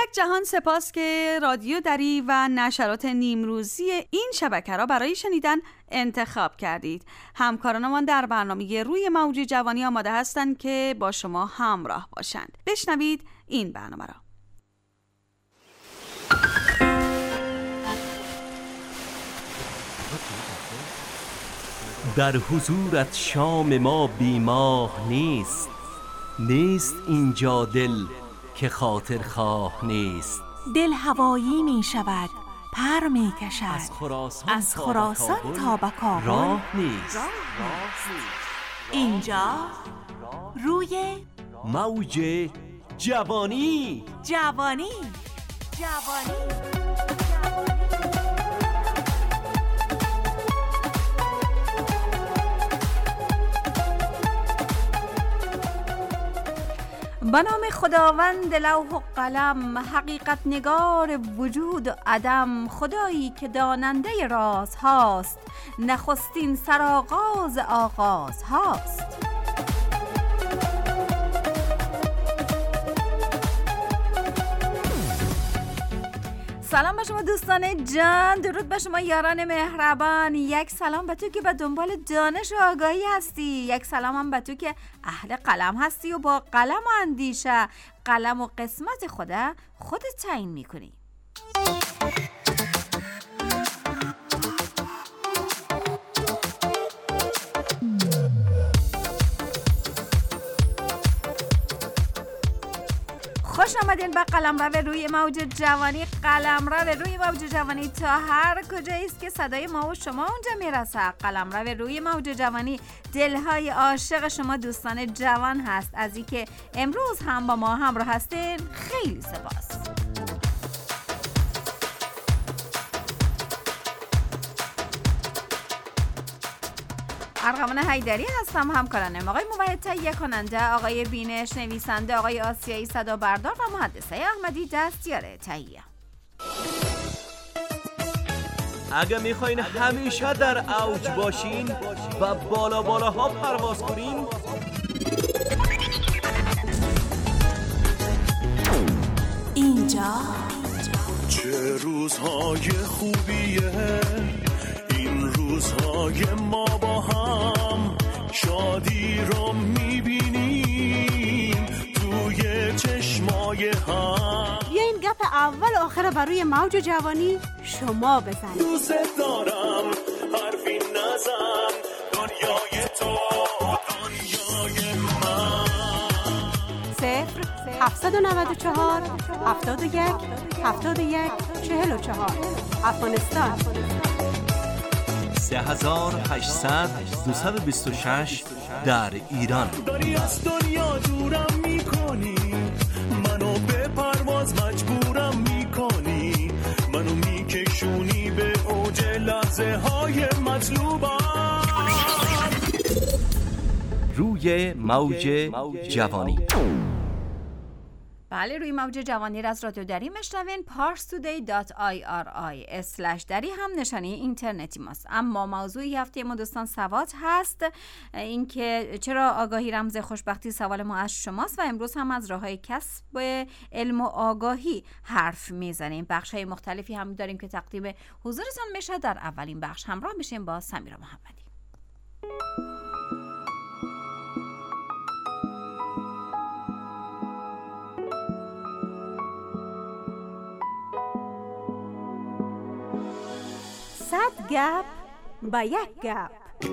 یک جهان سپاس که رادیو دری و نشرات نیمروزی این شبکه را برای شنیدن انتخاب کردید. همکارانمان در برنامه روی موج جوانی آماده هستند که با شما همراه باشند. بشنوید این برنامه را. در حضورت شام ما بیماه نیست، نیست اینجا دل که خاطر خواه نیست. دل هوایی می شود، پر می کشد، از خراسان تا به کابل راه نیست. اینجا روی موج جوانی. جوانی. به نام خداوند لوح و قلم، حقیقت نگار وجود و عدم، خدایی که داننده راز هاست، نخستین سرآغاز آغاز هاست. سلام به شما دوستان جان، درود به شما یاران مهربان. یک سلام به تو که به دنبال دانش و آگاهی هستی، یک سلام هم به تو که اهل قلم هستی و با قلم و اندیشه قلم و قسمت خودت تعیین میکنی. خوش آمدین به قلمرو روی موج جوانی. قلمرو روی موج جوانی تا هر کجایی است که صدای ما و شما اونجا میرسه. قلمرو روی موج جوانی دلهای عاشق شما دوستان جوان هست. از اینکه امروز هم با ما همراه هستین خیلی سپاس. ارغوان حیدری هستم، همکارانم آقای موحد تهیه کننده، آقای بینش نویسنده، آقای آسیایی صدا بردار و مهندسه احمدی دستیار تهیه. اگه میخواین همیشه در اوج باشین و بالاها پرواز کنین، اینجا چه روزهای خوبیه این روزهای ما با هم، شادی رو میبینیم توی چشمای هم. بیا این گپ اول و آخر بروی موج جوانی شما بزنید. دوست دارم حرفی نزن، دنیای تو دنیای من. 0-794 71 71 44 افغانستان. 3800 226 در ایران. داری از دنیا دورم میکنی، منو به پرواز مجبورم میکنی، منو میکشونی به اوج لحظه های مطلوبم. روی موج جوانی. بله، روی موج جوانی را از رادیو دری میشنوین. parstoday.iri/دری هم نشانی اینترنتی ماست. اما موضوع هفته ما دوستان سواد هست، اینکه چرا آگاهی رمز خوشبختی سوال ما از شماست و امروز هم از راههای کسب علم و آگاهی حرف میزنیم. بخش‌های مختلفی هم داریم که تقدیم حضورتان میشه. در اولین بخش همراه میشیم با سمیرا محمدی. صد گپ با یک گپ.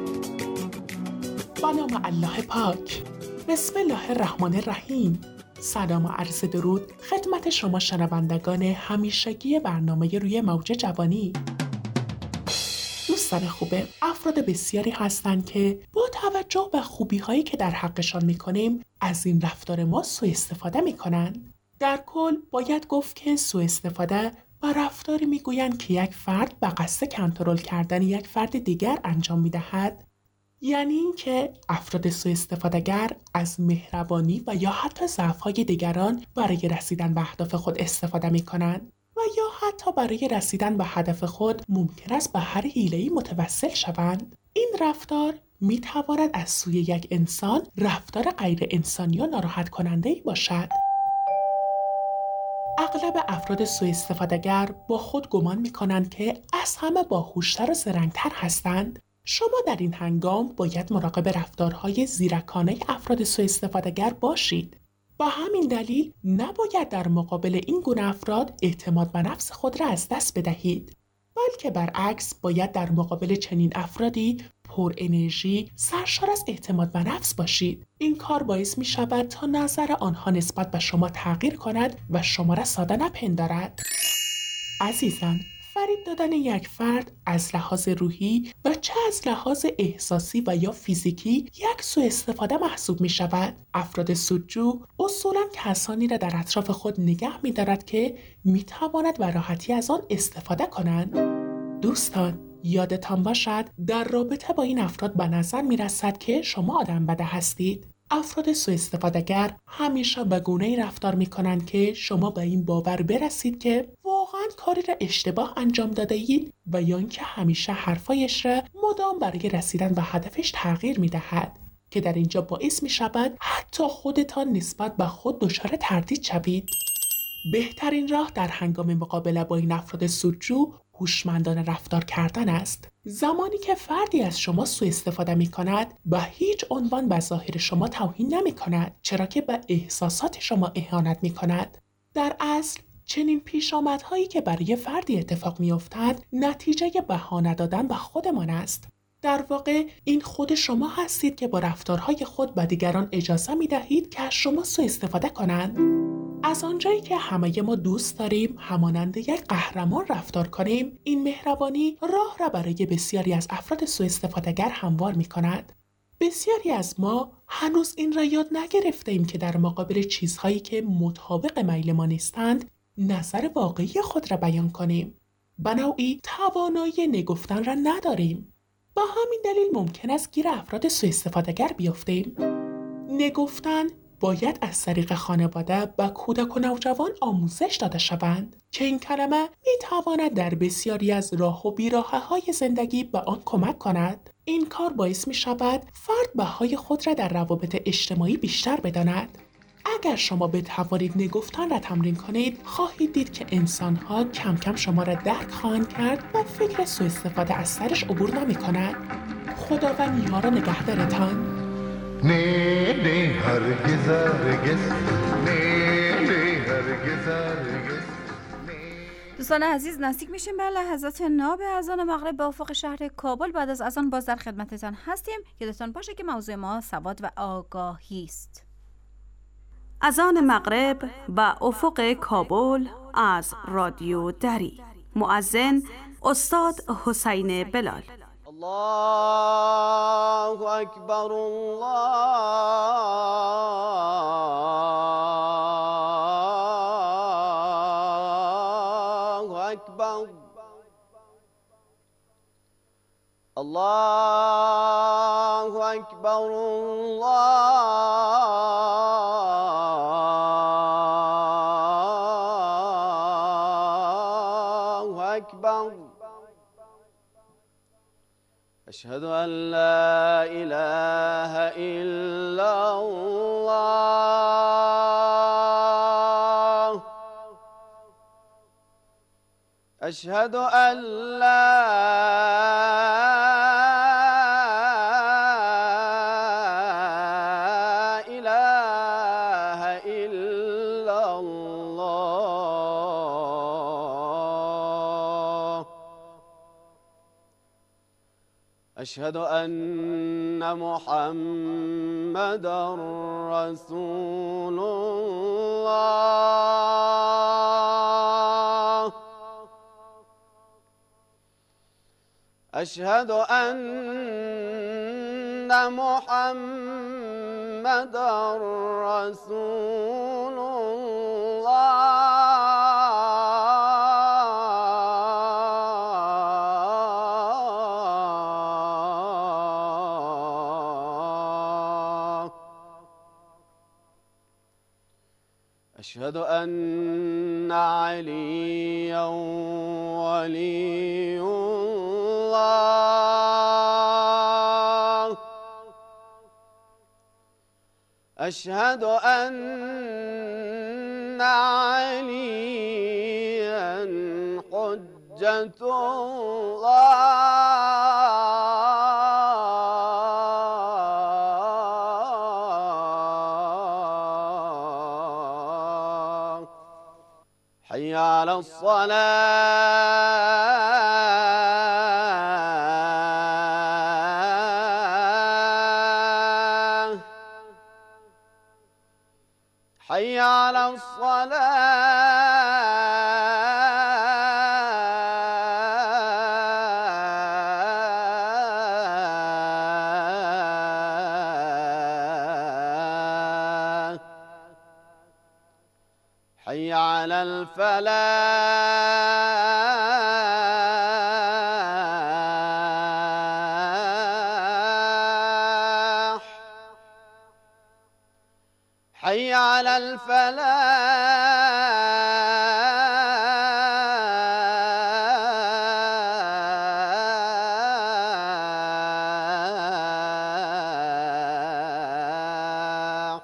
با نام الله پاک. بسم الله الرحمن الرحیم. سلام و عرض درود خدمت شما شنوندگان همیشگی برنامه روی موج جوانی. دوستان خوبه، افراد بسیاری هستند که با توجه به خوبی هایی که در حقشان میکنیم از این رفتار ما سوء استفاده میکنن. در کل باید گفت که سوء استفاده و رفتاری میگویند که یک فرد به قصد کنترل کردن یک فرد دیگر انجام میدهد، یعنی اینکه افراد سوء استفاده‌گر از مهربانی و یا حتی ضعف‌های دیگران برای رسیدن به اهداف خود استفاده می‌کنند و یا حتی برای رسیدن به هدف خود ممکن است به هر حیله‌ای متوسل شوند. این رفتار می‌تواند از سوی یک انسان رفتار غیر انسانی و ناراحت کننده‌ای باشد. اغلب افراد سوء استفاده‌گر با خود گمان می‌کنند که از همه باهوشتر و زرنگ‌تر هستند. شما در این هنگام باید مراقب رفتارهای زیرکانه افراد سوء استفاده‌گر باشید. با همین دلیل نباید در مقابل این گونه افراد اعتماد به نفس خود را از دست بدهید، بلکه برعکس باید در مقابل چنین افرادی پر انرژی، سرشار از اعتماد به نفس باشید. این کار باعث می شود تا نظر آنها نسبت به شما تغییر کند و شما را ساده نپندارد. عزیزان، فریب دادن یک فرد از لحاظ روحی و چه از لحاظ احساسی و یا فیزیکی یک سوء استفاده محسوب می شود. افراد سودجو اصولاً کسانی را در اطراف خود نگه می دارد که می تواند به راحتی از آن استفاده کنند. دوستان، یادتان باشد در رابطه با این افراد به نظر می رسد که شما آدم بده هستید. افراد سوء استفاده‌گر همیشه به گونه‌ای رفتار می‌کنند که شما به این باور برسید که واقعاً کاری را اشتباه انجام داده اید و یا اینکه همیشه حرفایش را مدام برای رسیدن به هدفش تغییر می‌دهد که در اینجا باعث می‌شود حتی خودتان نسبت به خود دچار تردید شوید. بهترین راه در هنگام مقابله با این افراد سودجو هوشمندانه رفتار کردن است. زمانی که فردی از شما سوء استفاده می کند به هیچ عنوان به ظاهر شما توهین نمی کند، چرا که به احساسات شما اهانت می کند. در اصل چنین پیشامدهایی که برای فردی اتفاق می افتد نتیجه بهانه دادن به خودمان است. در واقع این خود شما هستید که با رفتارهای خود به دیگران اجازه می دهید که از شما سوء استفاده کنند. از آنجایی که همه ما دوست داریم همانند یک قهرمان رفتار کنیم، این مهربانی راه را برای بسیاری از افراد سوء استفاده‌گر هموار می کند. بسیاری از ما هنوز این را یاد نگرفتیم که در مقابل چیزهایی که مطابق میل ما نیستند، نظر واقعی خود را بیان کنیم. به نوعی توانایی نگفتن را نداریم. با همین دلیل ممکن است گیر افراد سوء استفاده‌گر بیفتیم. نگفتن باید از طریق خانواده و کودک و نوجوان آموزش داده شوند که این کلمه می تواند در بسیاری از راه و بیراهه‌های زندگی به آن کمک کند. این کار باعث می شود فرد بهای خود را در روابط اجتماعی بیشتر بداند. اگر شما بتوانید نگفتن را تمرین کنید، خواهید دید که انسان‌ها کم کم شما را درک خواهند کرد و فکر سوء استفاده از سرش عبور نمی کند. خداوند یار و نگهدارتان. نه نه هرگز هرگز، نه نه هرگز هرگز. دوستان عزیز، نزدیک میشیم به لحظات ناب اذان مغرب به افق شهر کابل. بعد از اذان باز در خدمتتان هستیم. یادتان باشه که موضوع ما سواد و آگاهی است. اذان مغرب و افق کابل از رادیو دری. مؤذن استاد حسین بلال. الله اکبر، الله اکبر، الله اکبر، الله اکبر. أشهد أن لا إله إلا الله، أشهد أن لا إله إلا الله، أشهد أن محمدًا رسول الله، أشهد أن محمدًا رسول الله، أشهد أن عليا ولي الله، أشهد أن عليا حجة الله حي على الصلاة حي على الصلاة حي على الفلاح حي على الفلاح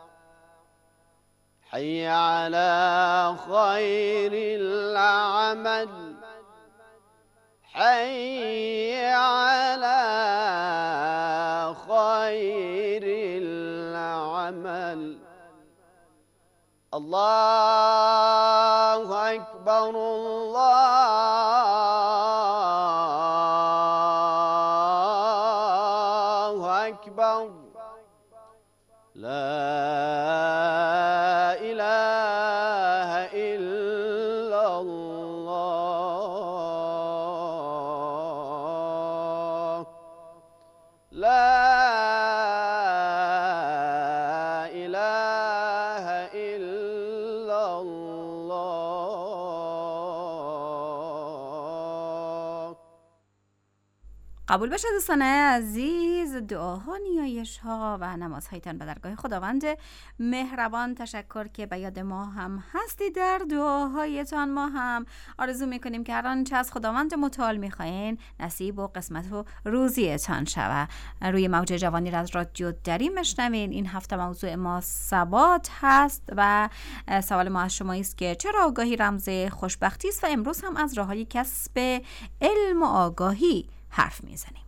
حي على خير العمل حي على خير العمل الله أكبر الله أكبر لا إله إلا الله لا إله إلا الله. قبول بشه دوستان عزیز، دعاها، نیایش‌ها و نمازهایتان به درگاه خداوند مهربان. تشکر که به یاد ما هم هستی. در دعاهایتان ما هم آرزو میکنیم که هر آنچه از خداوند متعال میخواین نصیب و قسمت و روزیتان شود. روی موج جوانی را از رادیو دری میشنوین. این هفته موضوع ما ثبات هست و سوال ما از شما است که چرا آگاهی رمز خوشبختی است و امروز هم از راههای کسب علم و آگاهی حرف میزنیم.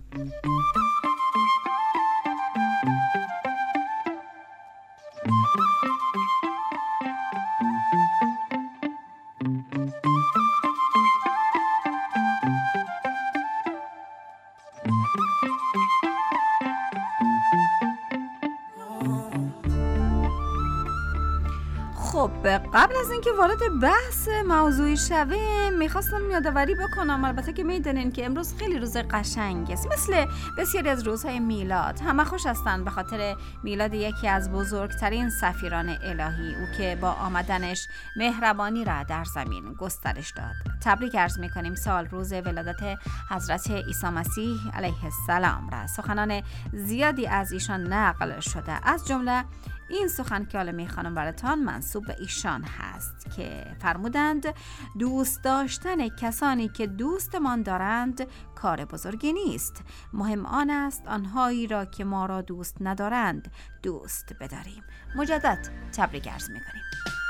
خب قبل از اینکه وارد بحث موضوعی شویم میخواستم یادآوری بکنم، البته که میدونین که امروز خیلی روز قشنگی است، مثل بسیاری از روزهای میلاد. همه خوش هستن به خاطر میلاد یکی از بزرگترین سفیران الهی، او که با آمدنش مهربانی را در زمین گسترش داد. تبریک عرض میکنیم سال روز ولادت حضرت عیسی مسیح علیه السلام را. سخنان زیادی از ایشان نقل شده، از جمله این سخن که حالا میخوانم براتان منسوب به ایشان هست که فرمودند دوست داشتن کسانی که دوستمان دارند کار بزرگی نیست، مهم آن است آنهایی را که ما را دوست ندارند دوست بداریم. مجدد تبریک عرض میکنیم.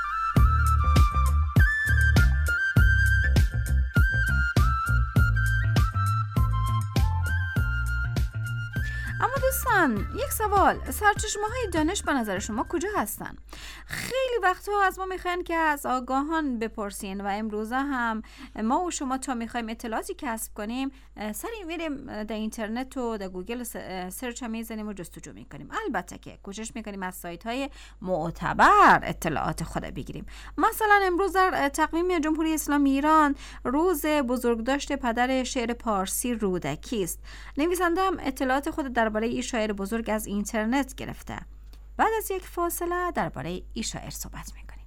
اما دوستان یک سوال، سرچشمه‌های دانش به نظر شما کجا هستن؟ خیلی وقتها از ما میخواین که از آگاهان بپرسین و امروزه هم ما و شما تا میخوایم اطلاعاتی کسب کنیم سری میریم در اینترنت و در گوگل سرچ هم میزنیم و جستجو میکنیم. البته که کوشش میکنیم از سایت های معتبر اطلاعات خود بگیریم. مثلا امروز در تقویم جمهوری اسلامی ایران روز بزرگداشت پدر شعر پارسی رودکی است. نویسنده هم اطلاعات خود درباره این شاعر بزرگ از اینترنت گرفته. بعد از یک فاصله درباره این شاعر صحبت میکنیم.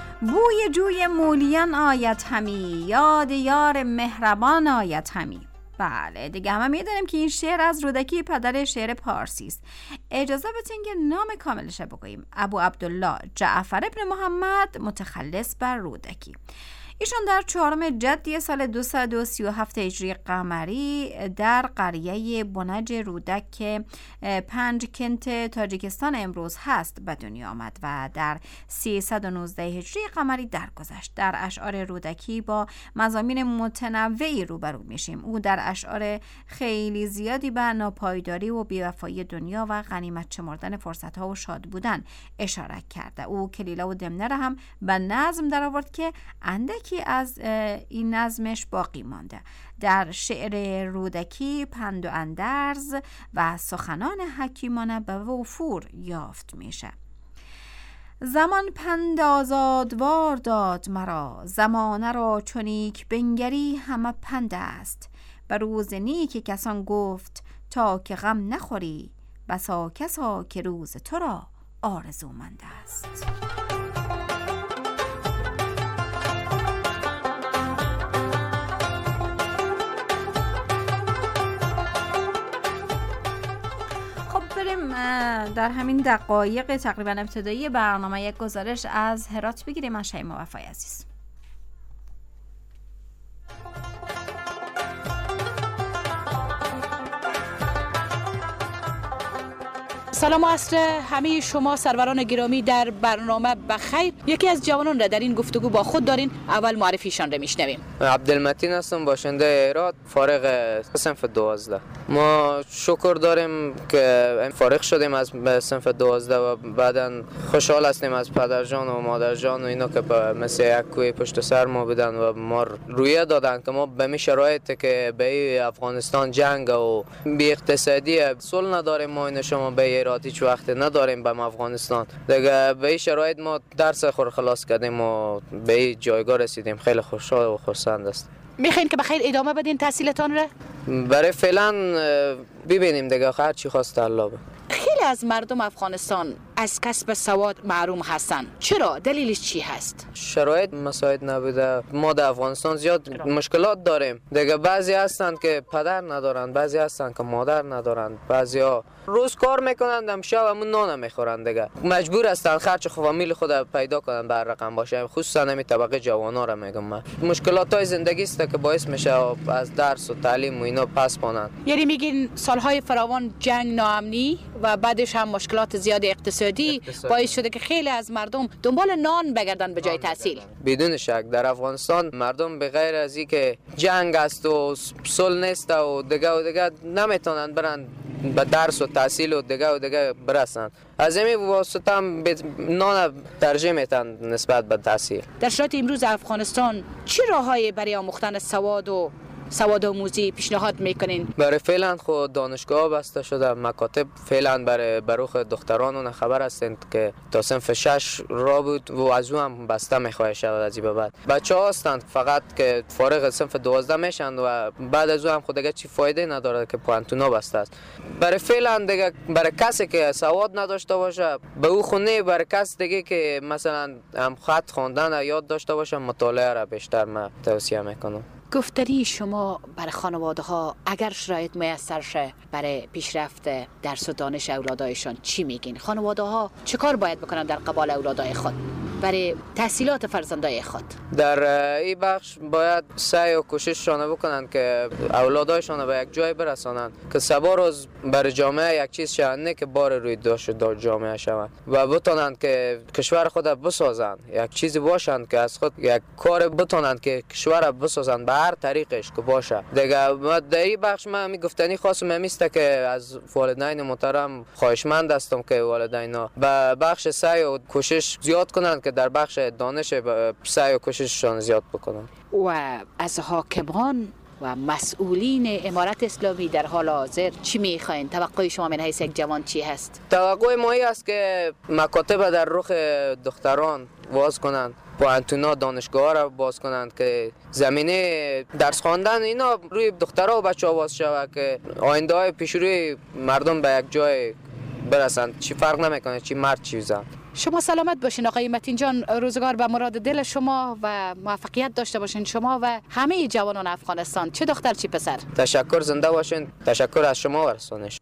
بوی جوی مولیان آید همی، یاد یار مهربان آید همی. بله دیگه همه میدونیم که این شعر از رودکی پدر شعر پارسی است. اجازه بدین که نام کاملش بگوییم: ابو عبدالله جعفر ابن محمد متخلص بر رودکی. ایشان در 4 جدی سال 237 هجری قمری در قریه بنج رودک که 5 کنت تاجیکستان امروز هست به دنیا آمد و در 319 هجری قمری درگذشت. در اشعار رودکی با مضامین متنوعی روبرو میشیم. او در اشعار خیلی زیادی به ناپایداری و بی‌وفایی دنیا و غنیمت شمردن فرصت‌ها و شاد بودن اشاره کرده. او کلیله و دمنه را هم به نظم در آورد که اندکی از این نظمش باقی مانده. در شعر رودکی پند و اندرز و سخنان حکیمانه به وفور یافت میشه. زمان پند آزادوار داد مرا، زمانه را چونیک بنگری همه پند است. به روز نیک کسان گفت تا که غم نخوری، بسا کسا که روز تو را آرزومند است. در همین دقایق تقریبا ابتدایی برنامه یک گزارش از هرات بگیریم از شیما وفای عزیز. سلام و عصر همه شما سروران گرامی در برنامه بخیر. یکی از جوانان را در این گفتگو با خود دارین. اول معرفیشان را میشنویم. عبدالمتین هستم، باشنده هرات، فارغ صنف 12. ما شکر داریم که فارغ شدیم از صنف 12 و بعداً خوشحال هستیم از پدرجان و مادرجان و اینا که مثل یک کوه پشت سر ما بودن و ما رویه دادن که ما به می شرایطی که به افغانستان جنگ و بی اقتصادی صلح نداریم، ما این شما به هیچ وقت نداریم به افغانستان دیگه. به این شرایط ما درس خور خلاص کردیم و به این جایگاه رسیدیم. خیلی خوشحال و خرسند است. میخواین که بخیر ادامه بدین تحصیلتان را؟ برای فعلا ببینیم دیگه، هر چی خواست الله. خیلی از مردم افغانستان از کسب سواد محروم هستن. چرا؟ دلیلش چی هست؟ شرایط مساعد نبوده. ما در افغانستان زیاد مشکلات داریم دیگه. بعضی هستن که پدر ندارن، بعضی هستن که مادر ندارن، بعضیا روز کار میکنن هم شب همون نان میخورن دیگه. مجبور هستن خرج فامیل خود پیدا کنن بر رقم باشه. خصوصا همین طبقه جوانا را میگم من. مشکلات های زندگی است که باعث میشه از درس و تعلیم و اینا پس پانن. یعنی میگین سالهای فراوان جنگ، ناامنی و بعدش هم مشکلات زیاد اقتصادی باعث شده که خیلی از مردم دنبال نان بگردن به جای تحصیل. بدون شک در افغانستان مردم به غیر از اینکه جنگ است و صلح نیست و دیگه نمیتونن برن به درس و تحصیل و دیگه برسن. از همین واسطه هم نان ترجیح میتن نسبت به تحصیل. در شرایط امروز افغانستان چه راههایی برای آموختن سواد آموزی پیشنهاد میکنین؟ برای فعلا خود دانشگاه بسته شده، مکاتب فعلا برای بروخ دختران خبر هستند که تا صنف 6 را بود و از اون هم بسته میخواه شود از این به بعد. بچه ها هستند فقط که فارغ صنف 12 میشن و بعد از اون هم خود دیگه چی فایده نداره که پانتونا بسته است. برای فعلا دیگه برای کسی که سواد نداشته باشه به او خونه، برای کسی دیگه که مثلا هم خط خواندن یاد داشته باشه مطالعه را بیشتر من توصیه میکنم. گفتاری شما برای خانواده ها اگر شرایط میسر شه برای پیشرفت درس و دانش اولادایشان چی میگین؟ خانواده ها چه کار باید بکنن در قبال اولادای خود برای تحصیلات فرزندای خود؟ در این بخش باید سعی و کوشششان بکنن که اولادایشان به یک جای برسانند که سبا روز برای جامعه یک چیز شوند، نه که بار روی داشت جامعه شوند و بتونند که کشور خود بسازند، یک چیزی باشند که از خود یک کار بتونند که کشور بسازند به هر طریقش که باشه دیگه. در این بخش من می گفتنی خواستم همیسته که از والدین محترم خواهشمند هستم که والدینا به بخش سعی و کوشش زیاد کنند که در بخش دانش سعی و کوشششان زیاد بکنند. و از حاکمان و مسئولین امارت اسلامی در حال حاضر چی میخواین؟ توقع شما من حیث یک جوان چی هست؟ توقع ما این است که مکاتب در رخ دختران باز کنند، پانتونا دانشگاه را باز کنند که زمینه درس خواندن اینا روی دخترها و بچه‌ها باز شود که آینده های پیش روی مردم به یک جای برسند. چی فرق نمیکنه چی مرد چی زن. شما سلامت باشین آقای متین جان، روزگار به مراد دل شما و موفقیت داشته باشین شما و همه جوانان افغانستان، چه دختر چه پسر. تشکر، زنده باشین. تشکر از شما و رسانش.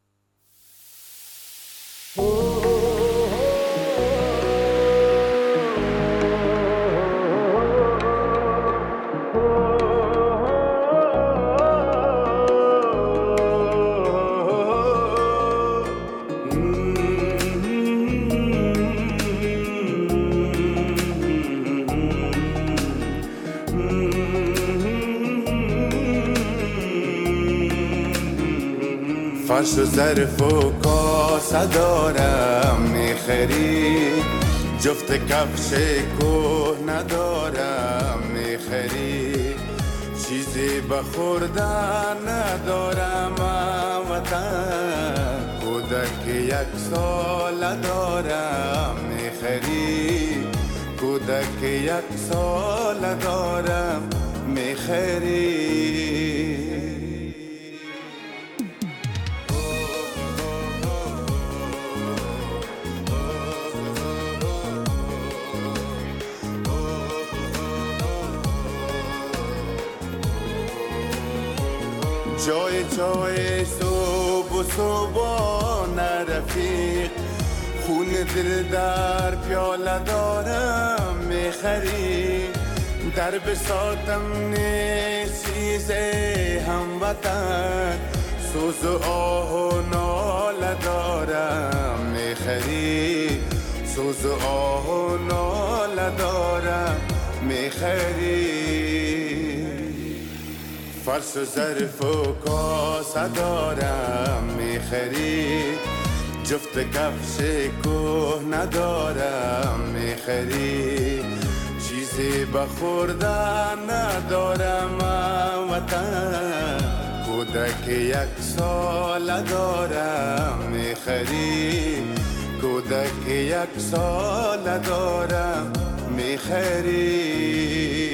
فرش و ظرف و کاسه دارم میخری، جفت کفش کوه ندارم میخری، چیزی به خوردن ندارم وطن، کودک 1 سال دارم میخری، کودک 1 سال دارم میخری. جای صبح و صبحانه رفیق، خون دل در پیاله دارم میخری، در بساطم نیست چیز هموطن، سوز و آه و ناله دارم میخری، سوز و آه و ناله دارم میخری. فرش و ظرف و کاسه دارم میخری، جفت کفش کوه ندارم میخری، چیزی به خوردن ندارم وطن، کودک 1 سال دارم میخری، کودک 1 سال دارم میخری.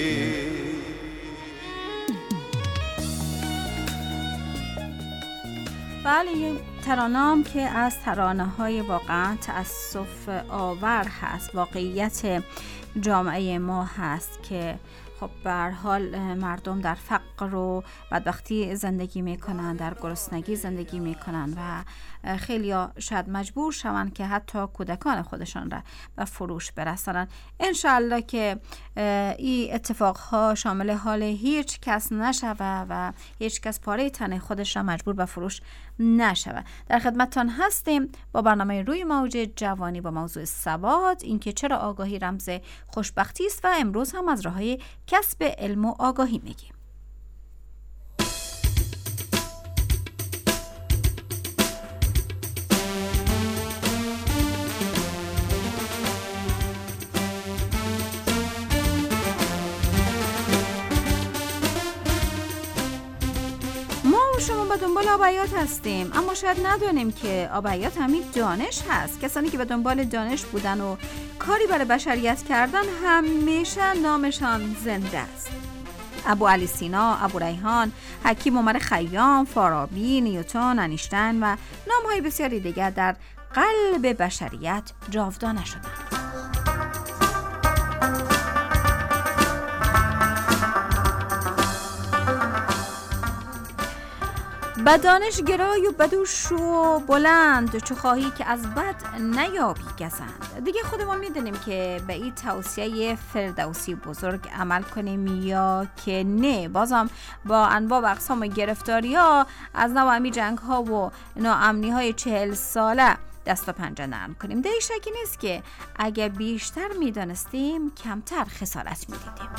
بله، این ترانه‌ام که از ترانه‌های واقعا تأسف آور هست، واقعیت جامعه ما هست که خب به هر حال مردم در فقر و بدبختی زندگی میکنن، در گرسنگی زندگی میکنن و خیلی ها شاید مجبور شوند که حتی کودکان خودشان را به فروش برسانند. انشالله که این اتفاقها شامل حال هیچ کس نشوه و هیچ کس پاره تن خودش را مجبور به فروش نشوه. در خدمتتان هستیم با برنامه روی موج جوانی با موضوع ثبات، اینکه چرا آگاهی رمز خوشبختی است و امروز هم از راه‌های کسب علم و آگاهی میگیم. شما به دنبال آبیات هستیم، اما شاید ندونیم که آبیات همین دانش هست. کسانی که به دنبال دانش بودن و کاری برای بشریت کردن همیشه نامشان زنده است. ابو علی سینا، ابو ریحان، حکیم عمر خیام، فارابی، نیوتن، انیشتین و نام‌های بسیاری دیگر در قلب بشریت جاودانه شدند. به دانش گرای و بدو شو بلند، چو خواهی که از بد نیابی گزند. دیگه خودمون میدونیم که به این توصیه فردوسی بزرگ عمل کنیم یا که نه. بازم با انواع و اقسام گرفتاری ها از نوع امی جنگ ها و ناامنی های 40 ساله دست و پنجه نرم کنیم. دیگه شکی نیست که اگه بیشتر میدانستیم کمتر خسارت میدیدیم.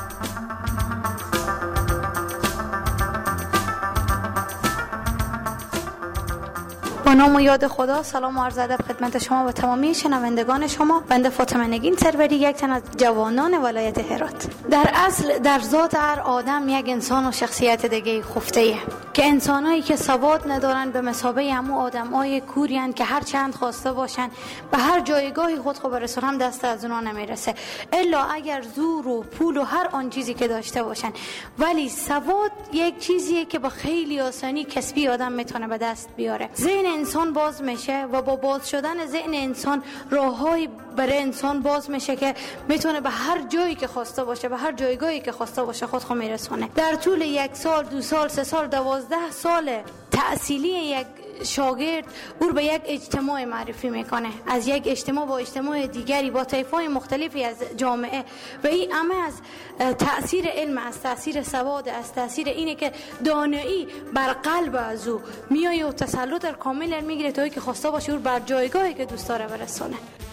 با نام و یاد خدا، سلام و عرض ادب خدمت شما و تمامی شنوندگان شما. بنده فاطمه نگین سروری، یک تن از جوانان ولایت هرات. در اصل در ذات هر آدم یک انسان و شخصیت دیگه خفته‌ایه که انسانایی که سواد ندارن به مثابه همو آدمای کوریان که هر چند خواسته باشن به هر جایگاهی خود برسونن دست از اونا نمیرسه، الا اگر زور و پول و هر آن چیزی که داشته باشن. ولی سواد یک چیزیه که با خیلی آسانی کسبی آدم میتونه به دست بیاره. ذهن انسان باز میشه و با باز شدن ذهن انسان راههایی برای انسان باز میشه که میتونه به هر جایی که خواسته باشه، به هر جایگاهی که خواسته باشه خودخو میرسونه. در طول 1 سال، 2 سال، 3 سال، 12 سال تحصیلی یک شاگرد او به یک اجتماع معرفی میکنه، از یک اجتماع با اجتماع دیگری با طیف‌های مختلفی از جامعه، و این همه از تأثیر علم، از تأثیر سواد، از تأثیر اینه که دانایی بر قلب از او میایه و تسلط کامل میگیره تا که خواسته باشه او بر جایگاهی که دوست داره برسونه.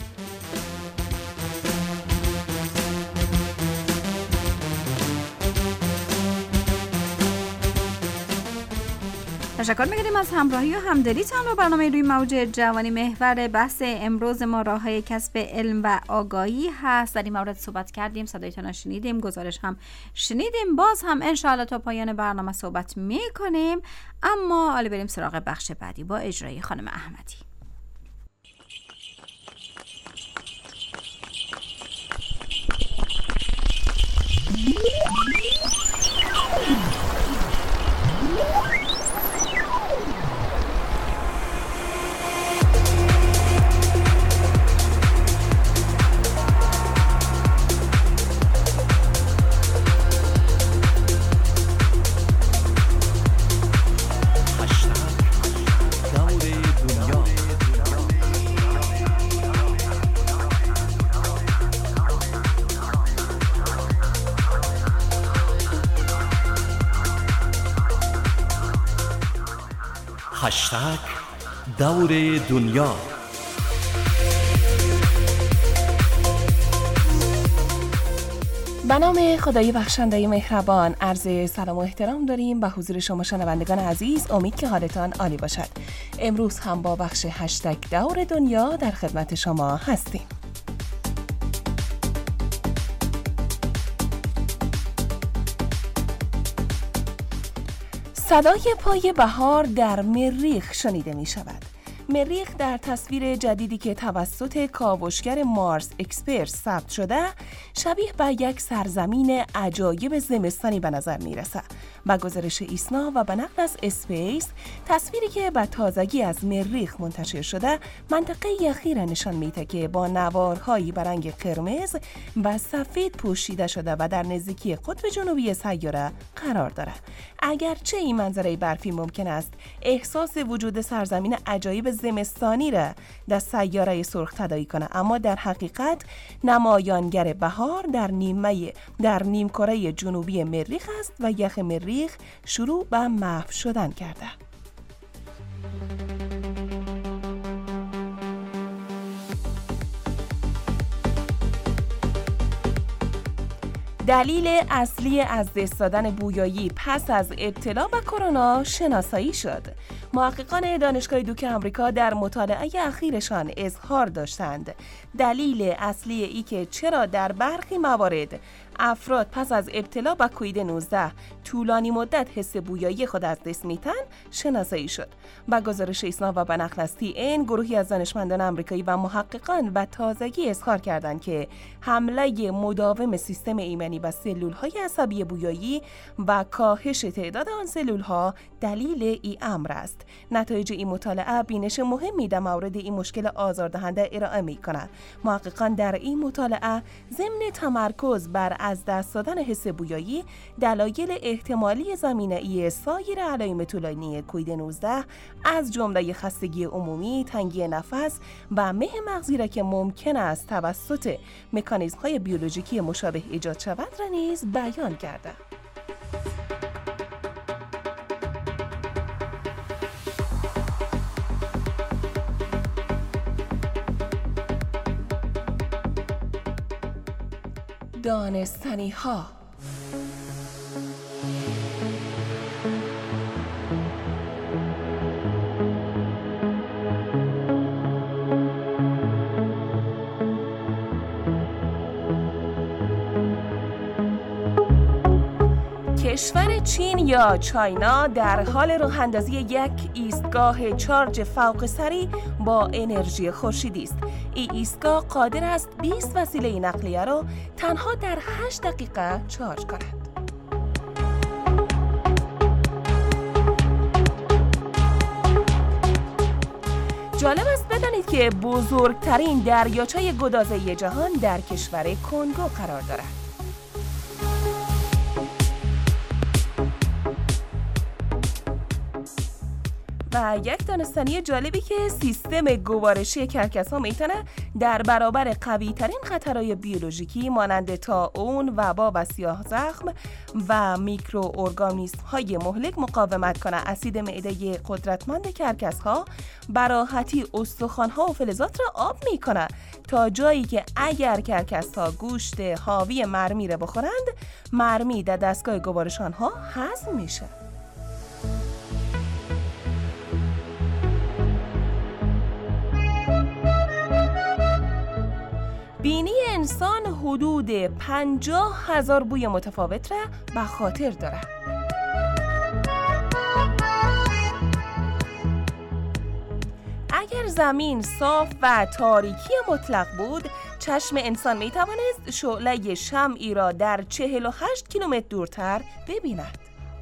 تشکر می‌کنیم از همراهی و همدلیتان با برنامه روی موج جوانی. محور بحث امروز ما راه‌های کسب علم و آگاهی هست. در این مورد صحبت کردیم، صدایتان شنیدیم، گزارش هم شنیدیم. باز هم انشاءالله تا پایان برنامه صحبت می‌کنیم، اما حالا بریم سراغ بخش بعدی با اجرای خانم احمدی. هشتگ دور دنیا. به نام خدای بخشنده مهربان عرض سلام و احترام داریم به حضور شما شنوندگان عزیز. امید که حالتان عالی باشد. امروز هم با بخش هشتگ دور دنیا در خدمت شما هستیم. صدای پای بهار در مریخ شنیده می شود. مریخ در تصویر جدیدی که توسط کاوشگر مارس اکسپرس ثبت شده شبیه به یک سرزمین عجایب زمستانی به نظر می رسد. با گزارش ایسنا و به نقل از اسپیس، تصویری که به تازگی از مریخ منتشر شده منطقه یخی را نشان میده که با نوارهایی به رنگ قرمز و سفید پوشیده شده و در نزدیکی قطب جنوبی سیاره قرار دارد. اگرچه این منظره برفی ممکن است احساس وجود سرزمین عجایب زمستانی را در سیاره سرخ تداعی کنه، اما در حقیقت نمایانگر بهار در نیمکره جنوبی مریخ است و یخ مریخ شروع به محو شدن کرده. دلیل اصلی از دست دادن بویایی پس از ابتلا به کرونا شناسایی شد. محققان دانشگاه دوک آمریکا در مطالعه اخیرشان اظهار داشتند دلیل اصلی ای که چرا در برخی موارد افراد پس از ابتلا به کووید 19 طولانی مدت حس بویایی خود از دست میتن شناسایی شد. با گزارش ایسنا و به نقل از TN، گروهی از دانشمندان آمریکایی و محققان به تازگی اظهار کردند که حمله مداوم سیستم ایمنی به سلول‌های عصبی بویایی و کاهش تعداد آن سلول‌ها دلیل این امر است. نتایج این مطالعه بینش مهمی در مورد این مشکل آزاردهنده ارائه می‌کند. محققان در این مطالعه ضمن تمرکز بر از دست دادن حس بویایی دلایل احتمالی زمینه‌ای سایر علائم طولانی کووید 19 از جمله خستگی عمومی، تنگی نفس و مه مغزی را که ممکن است توسط مکانیزم‌های بیولوژیکی مشابه ایجاد شود را نیز بیان کرده. دانستنی ها. کشور چین یا چاینا در حال راه اندازی یک ایستگاه چارج فوق سری با انرژی خورشیدی است. این ایستگاه قادر است 20 وسیله نقلیه را تنها در 8 دقیقه چارج کند. جالب است بدانید که بزرگترین دریاچه گدازه جهان در کشور کنگو قرار دارد. و یک دانستنی جالبی که سیستم گوارشی کرکس‌ها میتونه در برابر قوی ترین خطرهای بیولوژیکی مانند طاعون، وبا و سیاه‌زخم و میکروارگانیسم های مهلک مقاومت کنه. اسید معده قدرتمند کرکس‌ها به راحتی استخوان‌ها و فلزات را آب میکنه تا جایی که اگر کرکس‌ها گوشت حاوی مرمی را بخورند، مرمی در دستگاه گوارش آنها هضم میشه. بینی انسان حدود 50,000 بوی متفاوت را به خاطر دارد. اگر زمین صاف و تاریکی مطلق بود، چشم انسان می توانست شعله شمعی را در 48 کیلومتر دورتر ببیند.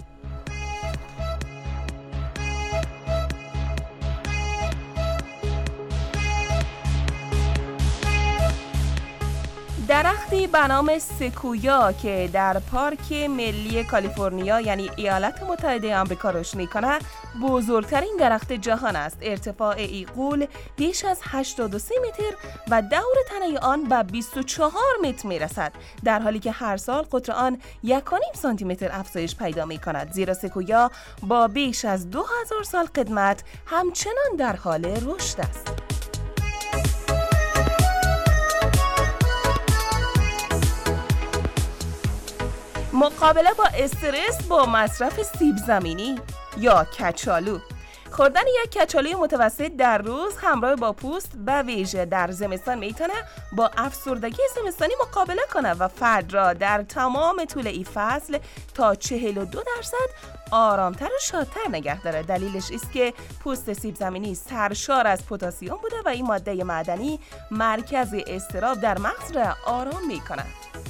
درختی به نام سکویا که در پارک ملی کالیفرنیا یعنی ایالات متحده آمریکا رشد می‌کنه، بزرگترین درخت جهان است. ارتفاع ایقول بیش از 83 متر و دور تنه آن به 24 متر میرسد، در حالی که هر سال قطر آن 1.5 سانتی متر افزایش پیدا می‌کند. زیرا سکویا با بیش از 2000 سال قدمت همچنان در حال رشد است. مقابله با استرس با مصرف سیب زمینی یا کچالو. خوردن یک کچالوی متوسط در روز همراه با پوست به ویژه در زمستان میتونه با افسردگی زمستانی مقابله کنه و فرد را در تمام طول این فصل تا 42% آرامتر و شادتر نگه داره. دلیلش است که پوست سیب زمینی سرشار از پتاسیم بوده و این ماده معدنی مرکز اضطراب در مغز را آرام میکنه.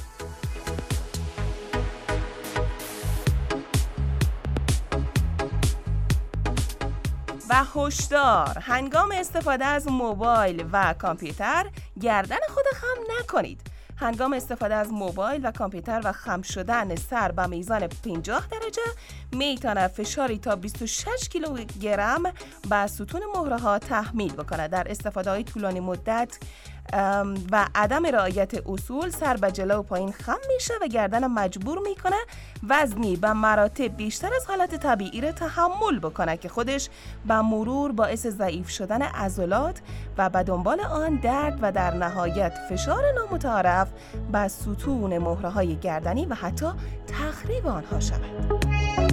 و هشدار، هنگام استفاده از موبایل و کامپیوتر گردن خود خم نکنید. هنگام استفاده از موبایل و کامپیوتر و خم شدن سر به میزان 50 درجه میتونه فشاری تا 26 کیلوگرم به ستون مهره ها تحمیل بکنه. در استفاده های طولانی مدت و عدم رعایت اصول سر به جلو و پایین خم میشه و گردن مجبور میکنه وزنی به مراتب بیشتر از حالت طبیعی را تحمل بکنه که خودش به مرور باعث ضعیف شدن عضلات و به دنبال آن درد و در نهایت فشار نامتعارف به ستون مهره های گردنی و حتی تخریب آنها شود.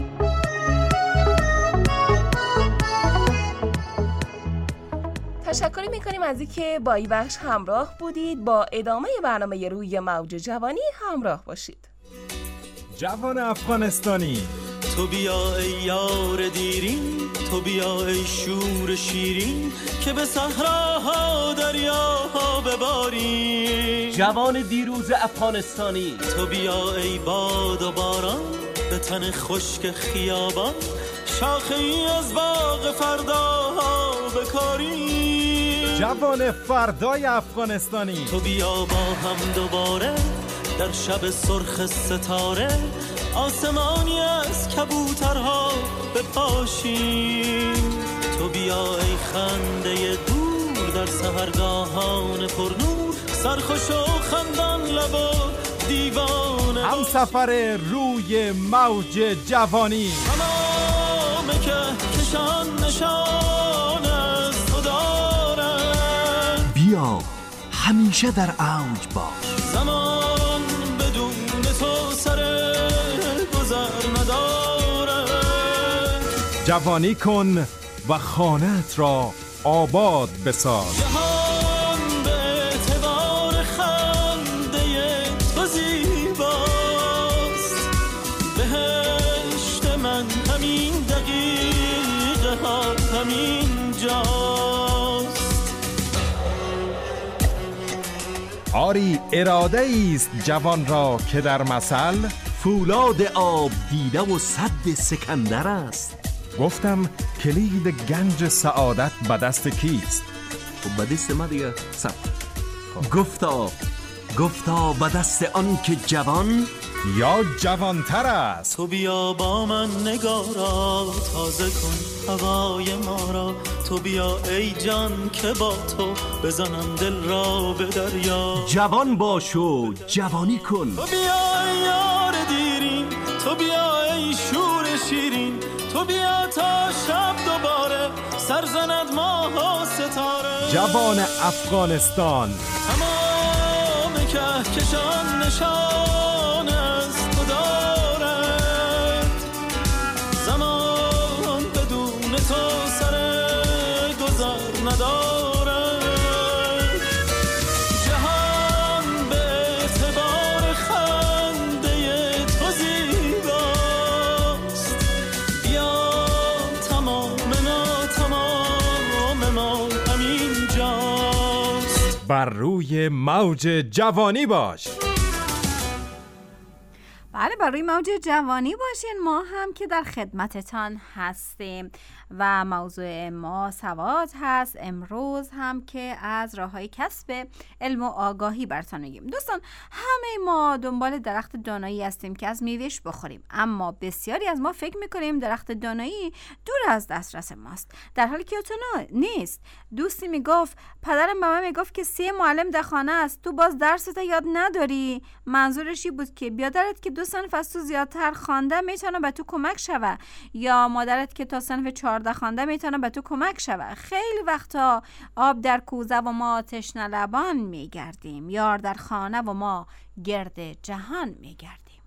تشکر میکنیم از اینکه با این بخش همراه بودید. با ادامه برنامه روی موج جوانی همراه باشید. جوان افغانستانی، تو بیا ای یار دیرین، تو بیا ای شور شیرین که به صحراها دریاها بباری. جوان دیروز افغانستانی، تو بیا ای باد و باران به تن خشک خیابان، شاخه ای از باغ فرداها بکاری. جوان فردای افغانستانی، تو بیا با هم دوباره در شب سرخ ستاره، آسمانی از کبوترها بپاشیم. تو بیا ای خنده دور در سحرگاهان پرنور، سرخوش و خندان لب و دیوانه، هم سفر روی موج جوانی. تمام که کشان نشان از تو دارن، بیا همیشه در اوج باش. زمان بدون تو سر گذر نداره. جوانی کن و خانه‌ات را آباد بساز. جهان به اعتبار خنده تو زیباست، بهشت من همین دقیقه ها همین جاست. آری اراده ایست جوان را که در مثل فولاد آب دیده و سد سکندر است. گفتم کلید گنج سعادت به دست کیست؟ خب به دست ما دیگه سب. گفتا به دست آن که جوان یا جوانتر است. تو بیا با من نگارا تازه کن هوای ما را. تو بیا ای جان که با تو بزنم دل را به دریا. جوان باش و جوانی کن. تو بیا ای یار دیرین، تو بیا ای شور شیرین. تو بیا تا شب دوباره سرزند ماه و ستاره. جوان افغانستان تمام کهکشان نشان از تو دارد. زمان بدون تو سر گذر ندارد. جهان به اعتبار خنده تو زیباست. بیا تمام ما همین جاست. بر روی موج جوانی باش. بله، بر روی موج جوانی باشین. ما هم که در خدمتتان هستیم و موضوع ما سواد هست. امروز هم که از راه‌های کسب علم و آگاهی براتون میگیم. دوستان، همه ما دنبال درخت دانایی هستیم که از میوهش بخوریم، اما بسیاری از ما فکر میکنیم درخت دانایی دور از دسترس ماست، در حالی که تو نیست. دوستی میگفت پدرم به من میگفت که 3 معلم در خانه است، تو باز درست یاد نداری. منظورش این بود که بیادرت که 2 صنف از تو زیادتر خوانده میتونه به تو کمک شوه، یا مادرت که تا صنف 14 خوانده میتونه به تو کمک شوه. خیلی وقتا آب در کوزه و ما تشنه لبان میگردیم، یار در خانه و ما گرد جهان میگردیم.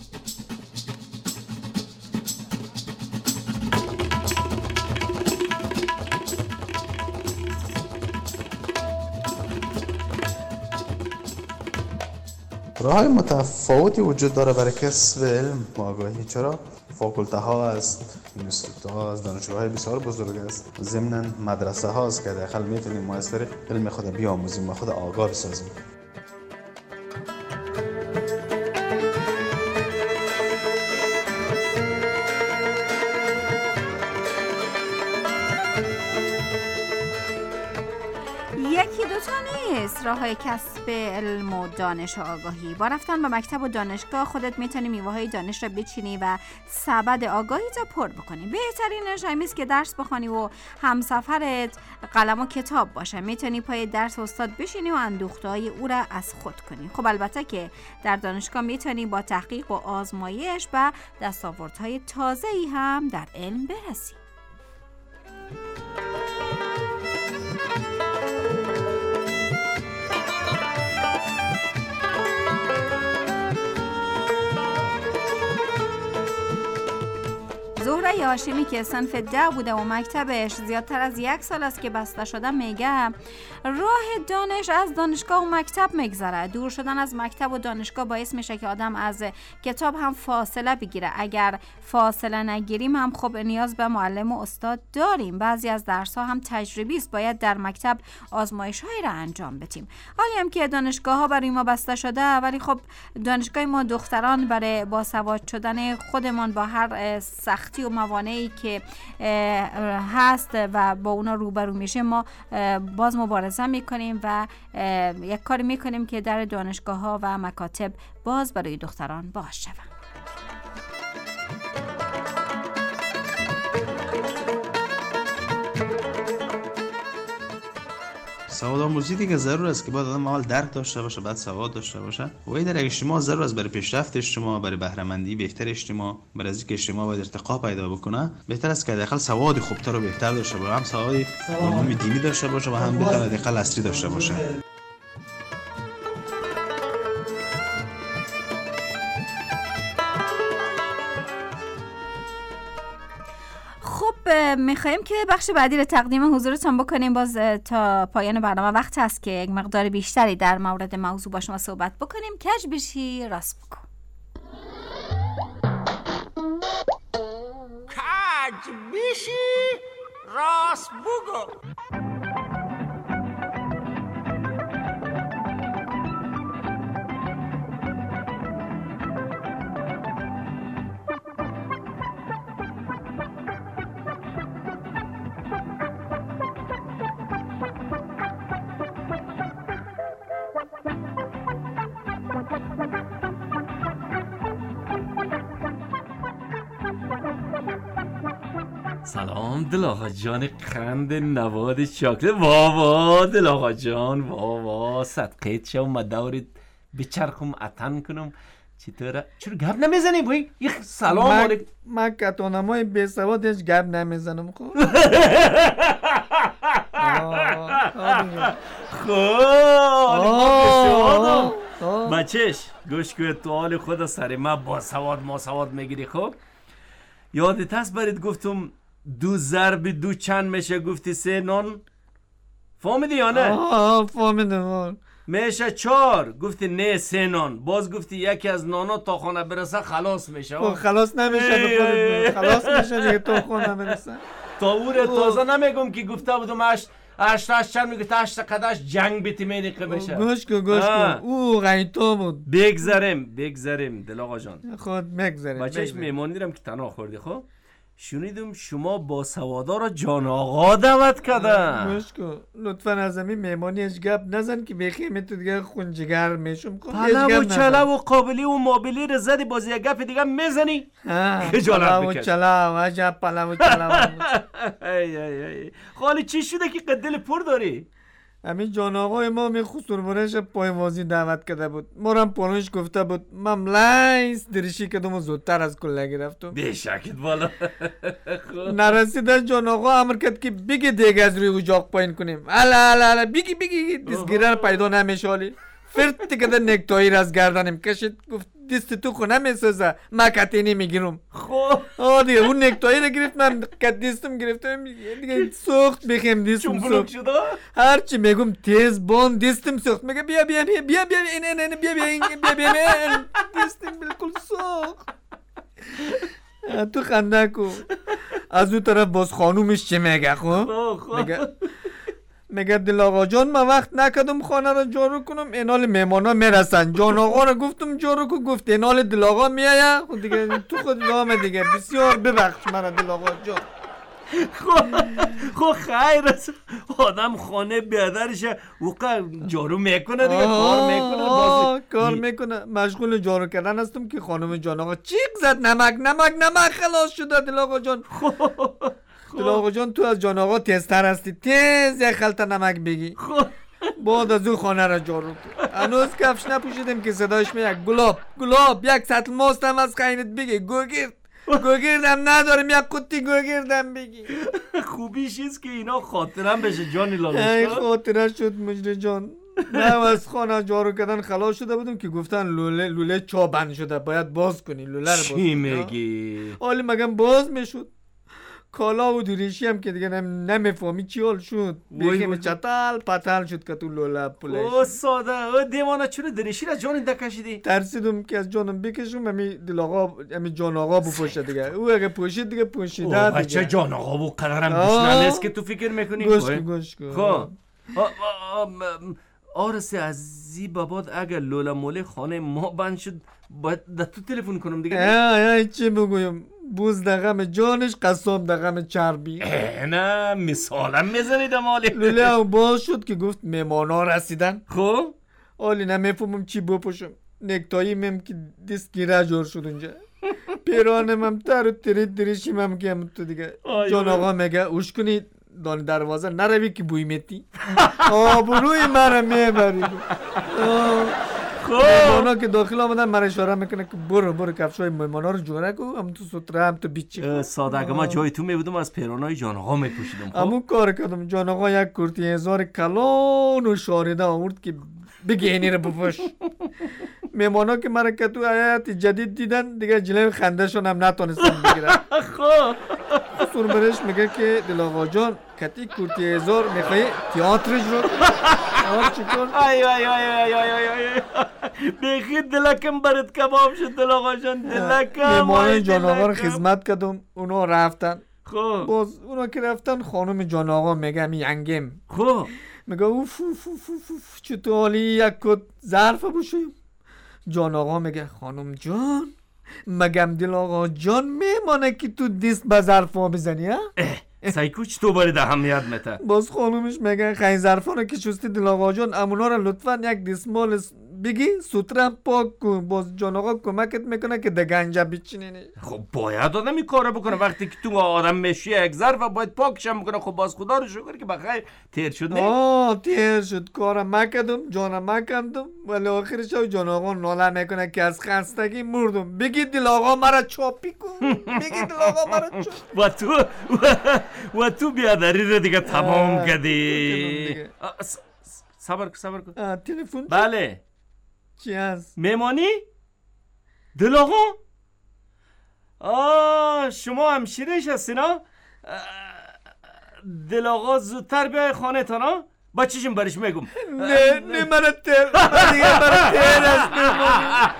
راه‌های متفاوتی وجود داره برای کسب علم و آگاهی. چرا؟ فاکولته ها است، اینستیتوت ها است، دانشگاه‌های بسیار بزرگ است، ضمناً مدرسه هاست که داخل میتونیم ما از طریق علم خود بیاموزیم و خود آگاه بسازیم. یکی دوتا نیست راه‌های کسب علم و دانش و آگاهی. با رفتن به مکتب و دانشگاه خودت میتونی میوه‌های دانش را بچینی و سبد آگاهی تا پر بکنی. بهترینش همین است که درس بخونی و همسفرت قلم و کتاب باشه. میتونی پای درس استاد بشینی و اندوخته‌های او را از خود کنی. خب البته که در دانشگاه میتونی با تحقیق و آزمایش و دستاوردهای تازه‌ای هم در علم برسی. زهره هاشمی که صنف 10 بوده و مکتبش زیادتر از 1 سال است که بسته شده، میگه راه دانش از دانشگاه و مکتب میگذره. دور شدن از مکتب و دانشگاه باعث میشه که آدم از کتاب هم فاصله بگیره. اگر فاصله نگیریم هم خب نیاز به معلم و استاد داریم. بعضی از درس ها هم تجربی است، باید در مکتب آزمایش هایی را انجام بدیم. حالی هم که دانشگاه ها برای ما بسته شده، ولی خب دانشگاه ما دختران برای باسواد شدن خودمان با هر سختی و موانعی که هست و با اونا روبرو میشه ما باز مبارزه میکنیم و یک کاری میکنیم که در دانشگاه ها و مکاتب باز برای دختران باز شود. سواد آموزی دیگه ضرور است که باید آدم اول درک داشته باشه، بعد سواد داشته باشه. و این در اجتماع ضرور است برای پیشرفت اجتماع، برای بهره‌مندی بهتر اجتماع، برای اینکه اجتماع باید ارتقا پیدا بکنه. بهتر است که داخل سواد خوبتر و بهتر داشته باشه، هم سواد علوم دینی داشته باشه و هم بهتر داخل اصلی داشته باشه. میخوایم که بخش بعدی رو تقدیم حضورتون بکنیم. باز تا پایان برنامه وقت هست که یک مقدار بیشتری در مورد موضوع با شما صحبت بکنیم. کج بشی راست بگو. کج بشی راست بگو. سلام دل آقا جان قند نواد شاکله. وا دل آقا جان، وا صدقیت شو مدارید بچرخم اتن کنم. چطوره؟ چرا گپ نمیزنی بایی؟ یه سلام علیکم. من کتانمای بی سواد هیچ گپ نمیزنم. خب بچهش گوش که تو حال خود سر ما با سواد ما سواد میگیری. خب یادت هست برید گفتم 2 ضرب 2 چند میشه؟ گفتی 3 نان. فهمیدی یا نه؟ فهمیدم. میشه 4. گفتی نه 3 نان. باز گفتی یکی از نانا تا خانه برسه خلاص میشه. خلاص نمیشه. خلاص میشه دیگه تا خانه برسه. تا اون تازه نمیگم که گفته بودم 8 چند میگه 8 قدش جنگ بیتی مینیقه بشه. گوش کن. او غیطا بود. بگذاریم دل آقا جان. خود بگذاریم. بچهش میمون دیرم که تنها خوردی. خب شنیدم شما با سوادا را جان آقا دعوت کردن. گوش کن لطفا از همین میمانی هیچ گپ نزن که بخیمه تو دیگه خونجگر میشم. پلو و چلو و قابلی و مابلی رو زدی باز یه گپ دیگه میزنی. خجالت بکش. پلو عجب پلو و چلو. خالی چی شده که قدل پر داری؟ همین جان آقای ما می خسرورش پایوازی دعوت کرده بود. مورم پانوش گفته بود مملیس درشی کدوم و زودتر از کلگی رفتم. بشکت بالا. نرسیدن جان آقا امر کرد که بگی دیگه از روی اجاق پایین کنیم. الا بگی دستگیره پیدا نمیشالی. فرتی کده نکتایی را از گردنم کشید. گفت دست تو خونه میسازه مکتی نمیگیرم. خب دیگه اون نکتایی را گرفت من دستم گرفتم دیگه سخت بخیم دستم سخت. هرچی میگم تیز بان دستم سخت. میگه بیا این دستم بالکل سخت. تو خنده کو. از اون طرف باز خانومش چه میگه؟ خب میگه دل آقا جان من وقت نکردم خانه را جارو کنم اینال میمانا میرسن. جان آقا را گفتم جارو کن گفت اینال دل آقا میایه. خود دیگه تو خود دامه دیگه. بسیار ببخش من دل آقا جان. خب خیر است آدم خانه بیادرشه وقت جارو میکنه دیگه. کار میکنه. مشغول جارو کردن هستم که خانم جان آقا چیک زد. نمک خلاص شده دل آقا جان. دل آقا جان تو از جان آقا تیزتر هستی. تیز یک خلطه نمک بگی. بعد از اون خانه را جارو کن. هنوز کفش نپوشیدم که صداش میاد گلاب یک سطل ماستم از خینت بگی. گوگردم ندارم یک قطی گوگردم بگی. خوبیش است که اینا خاطرم بشه جانی لالش. ای خاطره شد مجری جان. من از خانه جارو کردن خلاص شده بودم که گفتن لوله چا بند شده باید باز کنی. لوله رو باز چی میگی؟ حالی مگم باز میشد. کالا و دریشی هم که دیگه نمیفهمی چی حال شد. بخیم چتل پتل شد که تو لوله پولش. او ساده دیوانه چرا دریشی را جان کشیدی؟ ترسیدم که از جانم بکشم همی جان آقا بپوشه دیگه. او اگه پوشید دیگه پوشیده دیگه. بچه جان آقا بو قدرم دشنه نیست که تو فکر میکنی. گوش کن. خب آرسی عزیزی باباد اگه لوله موله خانه ما بند شد باید در تو تلفن کنم دیگه. چی بگویم بوز دقم جانش قصاب دقم چربی. نه مثالم میزنید مالی. لوله هم باز شد که گفت میمانا رسیدن. خب حالی نمیفهمم چی بپوشم. نکتایی میم که دستگیره جور شد اونجا. پیرانم هم تر و ترید دریشیم هم که هم تو دیگه. جان آقا میگه اوش کنید دان دروازه نروی که بوی میتی. آبروی مرا میبری. میمانا که داخل آمدن من اشاره میکنه که برو کفشای میمانا رو جوره کو هم تو سطره هم تو بیچی. ساده ما جای تو میبودم از پیرانای جان آقا میپوشیدم. همون کار کردم. جان آقا یک کرتی 1000 کلان و شاریده آورد که بگی اینی رو بپوش. میمانا که مرا که تو حیات جدید دیدن دیگه جلوی خندهشون هم نتونستن بگیرن. سرمرش میگه که دل آقا جان کتی کرتی 1000 میخوایی تئاترش رو چیکار؟ ای بخی دلکم برات کباب شد دل آقا جان. دلکم میمانه جان آقا رو خدمت کردم. اونا رفتن. باز اونا که رفتن خانم جان آقا میگه ینگم. میگه اوف چطور حالی یک کت ظرف بشویم. جان آقا میگه خانم جان مگم دل آقا جان میمانه که تو دست به ظرفا بزنی ها؟ سایکو چطور باید اهمیت میته؟ باز خانومش میگه خیلی ظرفا رو که چستی دل آقا جان امونا رو لطفا یک دستمال بگی سوترم پاک کن، باز جان آقا کمکت میکنه که دگنجه بچینی. خب باید آدم این کارو بکنه. وقتی که تو آدم میشی یک ظرف باید پاکشم میکنه. خب باز خدا رو شکر که بخیر تیر شد. نه تیر شد، کارم مکدم، جانم مکندم، ولی آخرش جان آقا ناله میکنه که از خستگی مردم. بگی دل آقا مرا چاپی کن، بگی دل آقا مرا چاپی. و تو بیادری رو دیگه تمام کردی. صبر کن. تلفن بله. چی هست؟ میمانی؟ دل آقا؟ شما همشیرش هستین ها؟ دل آقا زودتر بیای خانه تا نا؟ با چیشم برش میگم. نه مرا تیر هست میمانی.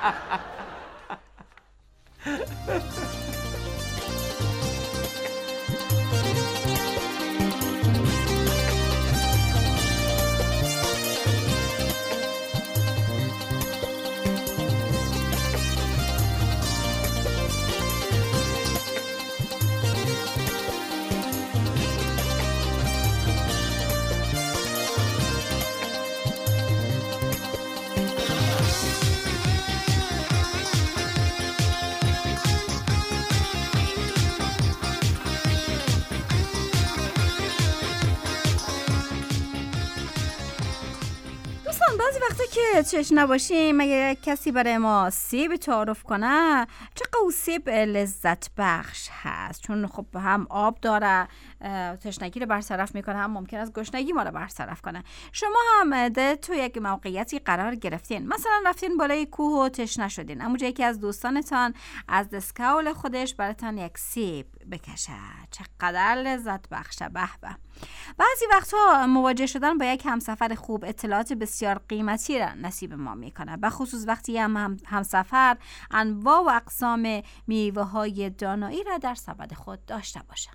بعضی وقتا که چش نباشیم اگه کسی برای ما سیب تعارف کنه چقدر او سیب لذت بخش هست، چون خب هم آب داره، تشنگی رو برطرف میکنه، هم ممکن است گشنگی ما رو برطرف کنه. شما هم تو یک موقعیتی قرار گرفتین، مثلا رفتین بالای کوه و تشنه شدین، اما یکی از دوستانتان از دسکول خودش براتون یک سیب بکشه، چقدر لذت بخشه. به به. بعضی وقتها مواجه شدن با یک همسفر خوب اطلاعات بسیار قیمتی را نصیب ما میکنه، به خصوص وقتی همسفر انواع و اقسام میوه های دانایی را در سبد خود داشته باشه.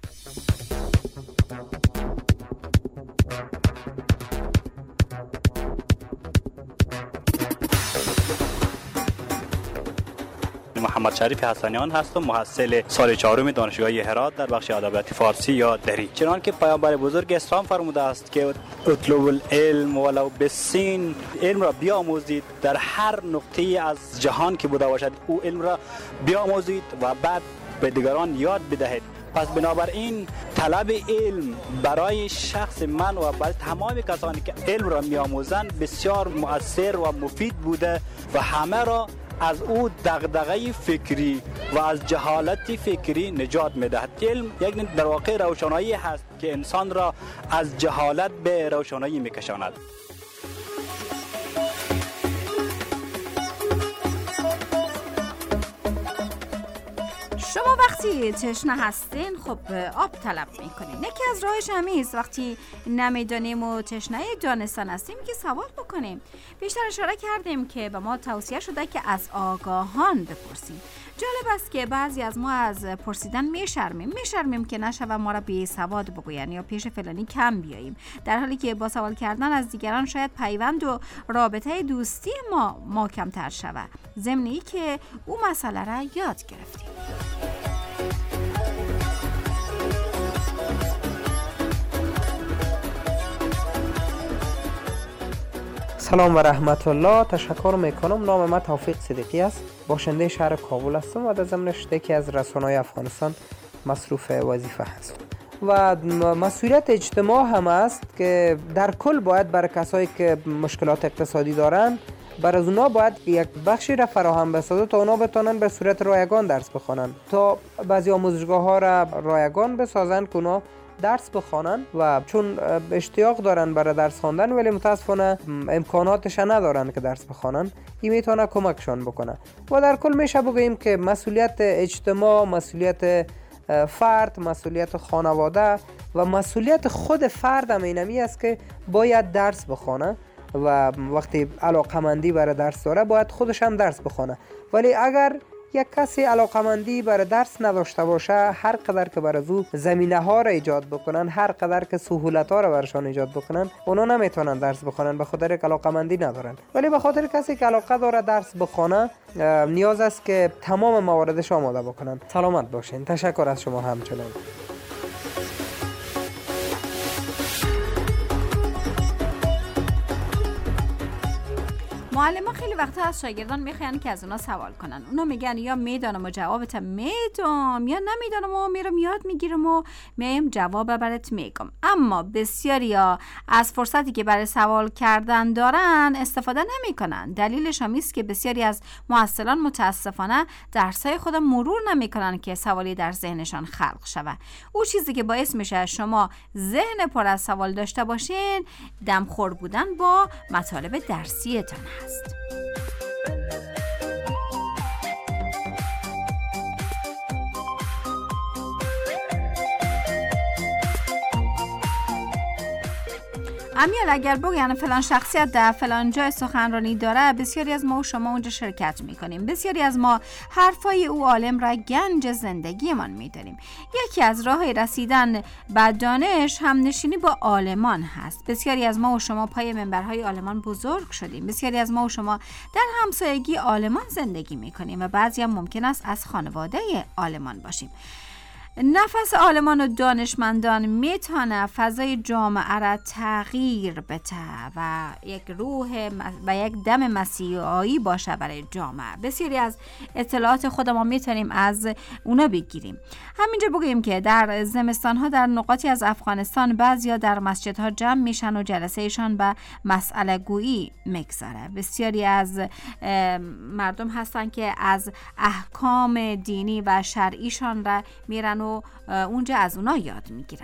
محمد شریف حسنیان هستم، محصل سال 4 دانشگاه هرات در بخش ادبیات فارسی یا دری. چنانکه پیامبر بزرگ اسلام فرموده است که اطلبوا العلم ولو بالسین، علم را بیاموزید در هر نقطه از جهان که بوده باشد، او علم را بیاموزید و بعد به دیگران یاد بدهید. پس بنابراین طلب علم برای شخص من و برای تمام کسانی که علم را می‌آموزند بسیار مؤثر و مفید بوده و همه را از او دغدغه فکری و از جهالت فکری نجات می‌دهد. علم یک در واقع روشنایی هست که انسان را از جهالت به روشنایی می‌کشاند. شما وقتی تشنه هستین خب آب طلب میکنین. یکی از راهش همیست وقتی نمیدانیم و تشنه دانستن هستیم که سوال بکنیم. بیشتر اشاره کردیم که به ما توصیه شده که از آگاهان بپرسیم. جالب است که بعضی از ما از پرسیدن میشرمیم که نشود ما را بی سواد بگوین یا پیش فلانی کم بیاییم، در حالی که با سوال کردن از دیگران شاید پیوند و رابطه دوستی ما کمتر شود، ضمنی که او مسئله را یاد گرفتیم. سلام و رحمت الله. تشکر میکنم. نام من توفیق صدیقی است، باشنده شهر کابل هستم و در ضمنش یکی از رسانه‌های افغانستان مصروف وظیفه هستم و مسئولیت اجتماع هم است که در کل باید برای کسایی که مشکلات اقتصادی دارن برای اونا باید یک بخشی را فراهم بسازه تا اونا بتونن به صورت رایگان درس بخونن، تا بعضی آموزشگاه ها را رایگان بسازن که اونا درس بخوانن و چون اشتیاق دارن برای درس خواندن ولی متاسفانه امکاناتش ندارن که درس بخوانن، این میتونه کمکشان بکنه. و در کل میشه بگیم که مسئولیت اجتماع، مسئولیت فرد، مسئولیت خانواده و مسئولیت خود فرد هم اینمی است که باید درس بخونه و وقتی علاقمندی برای درس داره باید خودش هم درس بخونه. ولی اگر یک کسی علاقمندی برای درس نداشته باشه، هر قدر که برای او زمینه ها را ایجاد بکنن، هر قدر که سهولت ها را برشان ایجاد بکنن، اونا نمیتونن درس بخونن به خاطر که علاقمندی ندارن. ولی به خاطر کسی که علاقه داره درس بخونه نیاز است که تمام مواردش آماده بکنن. سلامت باشین. تشکر از شما همچنین. معلم خیلی وقتا از شاگردان میخوان که از اونا سوال کنن. اونا میگن یا میدانم و جوابت میدم یا نمیدانم و میرم یاد میگیرم و میایم جواب برات میگم. اما بسیاریا از فرصتی که برای سوال کردن دارن استفاده نمیکنن. دلیلش هم است که بسیاری از محصلان متاسفانه درسای خودم مرور نمیکنن که سوالی در ذهنشان خلق شود. او چیزی که باعث میشه شما ذهن پر از سوال داشته باشین دمخور بودن با مطالب درسیتان هست. امیال اگر بگن فلان شخصیت در فلان جای سخنرانی داره، بسیاری از ما و شما اونجا شرکت میکنیم. بسیاری از ما حرفای او عالم را گنج زندگیمان میداریم. یکی از راههای رسیدن به دانش هم نشینی با عالمان هست. بسیاری از ما و شما پای منبرهای عالمان بزرگ شدیم. بسیاری از ما و شما در همسایگی عالمان زندگی میکنیم و بعضی هم ممکن است از خانواده عالمان باشیم. نفس عالمان و دانشمندان میتونه فضای جامعه را تغییر بده و یک روح و یک دم مسیحایی باشه برای جامعه. بسیاری از اطلاعات خودمون میتونیم از اونا بگیریم. همینجا بگیم که در زمستانها در نقاطی از افغانستان بعضیا در مسجدها جمع میشن و جلسهشان به مسئله گویی میگذره. بسیاری از مردم هستن که از احکام دینی و شرعیشان را میرن و اونجا از اونا یاد میگیرن.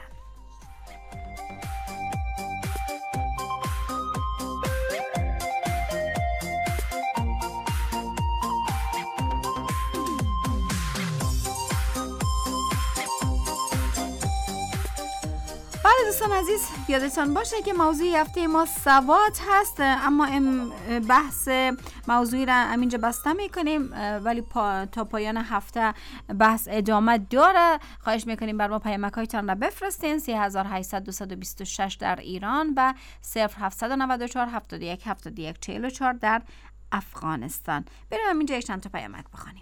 دوستان عزیز، یادتان باشه که موضوع هفته ما سواد هست، اما بحث موضوعی را همینجا بسته میکنیم ولی تا پایان هفته بحث ادامه داره. خواهش میکنیم بر ما پیامک‌هایتان را بفرستین 3800 در ایران و 0794 71 71 44 در افغانستان. بریم همینجا چند تا پیامک بخونیم.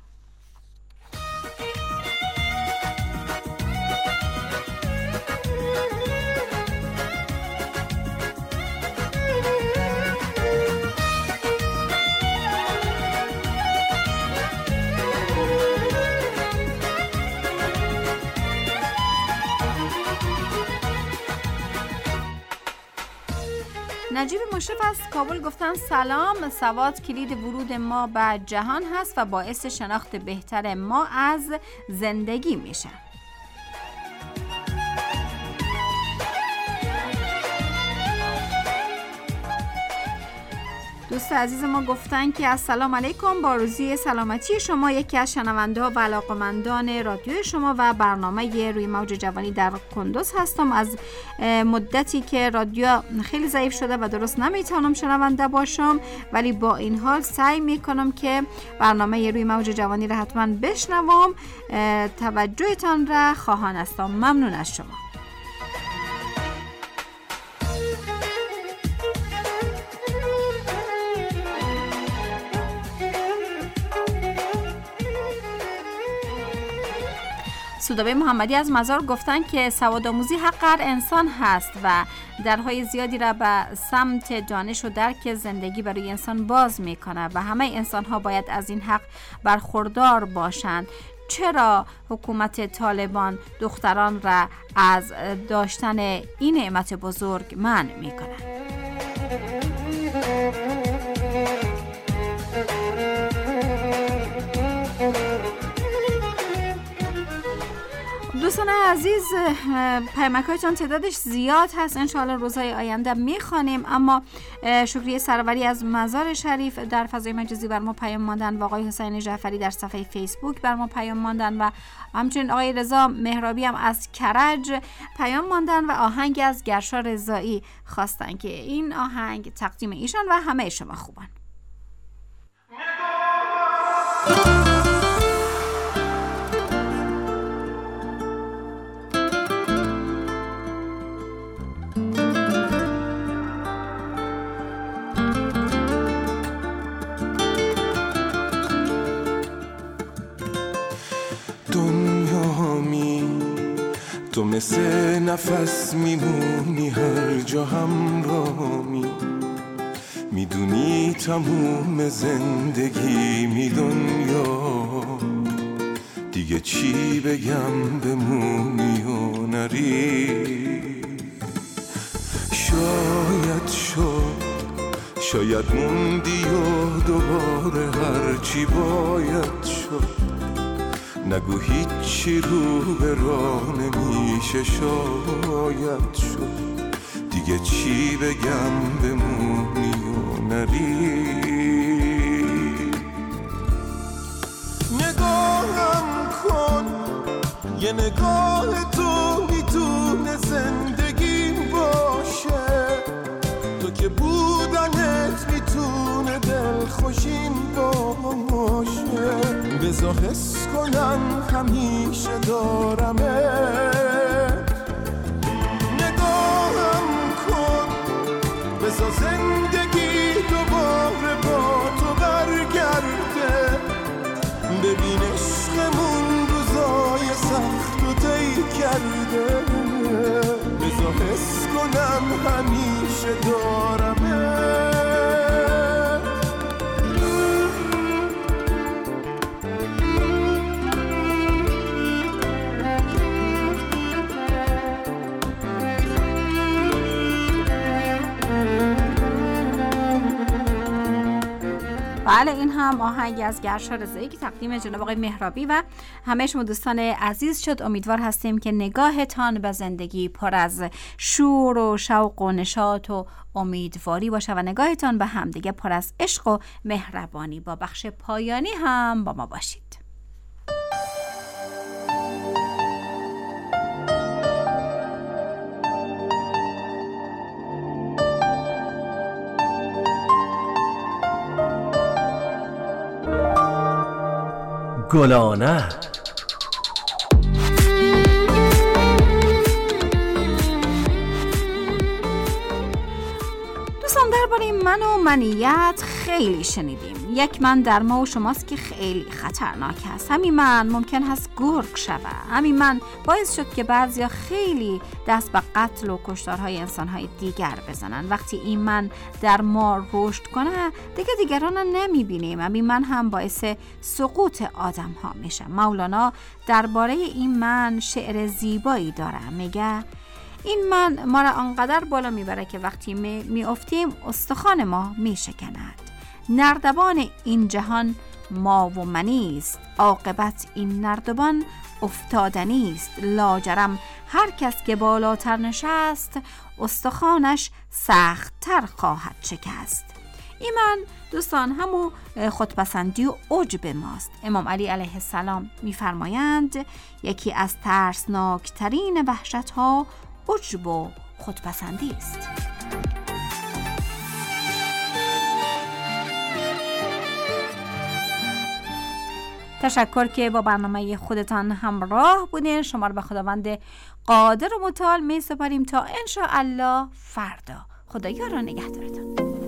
نجیب مشرف از کابل گفتن سلام، سواد کلید ورود ما به جهان هست و باعث شناخت بهتر ما از زندگی میشه. دوست عزیز ما گفتن که السلام علیکم، با روزی سلامتی شما. یکی از شنونده ها و علاقمندان رادیو شما و برنامه روی موج جوانی در کندوز هستم. از مدتی که رادیو خیلی ضعیف شده و درست نمیتونم شنونده باشم، ولی با این حال سعی میکنم که برنامه روی موج جوانی را حتما بشنوم. توجهتان را خواهان هستم. ممنون از شما. سودابه محمدی از مزار گفتن که سوادآموزی حق هر انسان هست و درهای زیادی را به سمت دانش و درک زندگی برای انسان باز میکنه و همه انسان ها باید از این حق برخوردار باشند. چرا حکومت طالبان دختران را از داشتن این نعمت بزرگ منع میکنه؟ دوستان عزیز، پیامک‌هایتان تعدادش زیاد هست، انشاءالله روزهای آینده میخوانیم، اما شکریه سروری از مزار شریف در فضای مجازی بر ما پیام ماندن و آقای حسین جعفری در صفحه فیسبوک بر ما پیام ماندن و همچنین آقای رضا مهرابی هم از کرج پیام ماندن و آهنگ از گرشا رضایی خواستن که این آهنگ تقدیم ایشان و همه شما خوبان. تو مثل نفس میمونی هر جا همرامی، میدونی تموم زندگی می دنیا دیگه چی بگم بمونی و نری. شاید موندی و دوباره هرچی باید شد. نگو هیچی رو به راه نمیشه شاید شد. دیگه چی بگم بمونی و نری. نگاهم کن یه نگاه تو میتونه زندگیم باشه. تو که بودنت میتونه دلخوشین باشه. بذار حس کنم همیشه دارمت. نگاهم کن بذار زندگی دوباره با تو برگرده. ببین عشقمون روزای سخت و طی کرده. بذار حس کنم همیشه دارمت. بله، این هم آهنگی از گرشا رضایی که تقدیم جناب آقای مهرابی و همه شما دوستان عزیز شد. امیدوار هستیم که نگاهتان به زندگی پر از شور و شوق و نشاط و امیدواری باشه و نگاهتان به همدیگه پر از عشق و مهربانی. با بخش پایانی هم با ما باشید. گلانه دوستان، درباره من و منیت خیلی شنیدیم. یک من در ما و شماست که خیلی خطرناک است. همین من ممکن هست گرگ شود. همین من باعث شد که بعضیا خیلی دست به قتل و کشتارهای انسانهای دیگر بزنن. وقتی این من در ما رشد کنه دیگه دیگران نمیبینیم. همین من هم باعث سقوط آدم ها میشه. مولانا درباره این من شعر زیبایی داره. میگه این من ما را آنقدر بالا میبره که وقتی میافتیم استخوان ما میشکند. نردبان این جهان ما و منیست. عاقبت این نردبان افتادنیست. لاجرم هر کس که بالاتر نشست استخوانش سخت‌تر خواهد شکست. این من دوستان همون خودپسندی و عجب ماست. امام علی علیه السلام میفرمایند یکی از ترسناکترین وحشت‌ها عجب و خودپسندی است. تشکر که با برنامه خودتان همراه بودین. شما رو به خداوند قادر و متعال می سپاریم تا انشاءالله فردا. خدایا را نگهدارتان.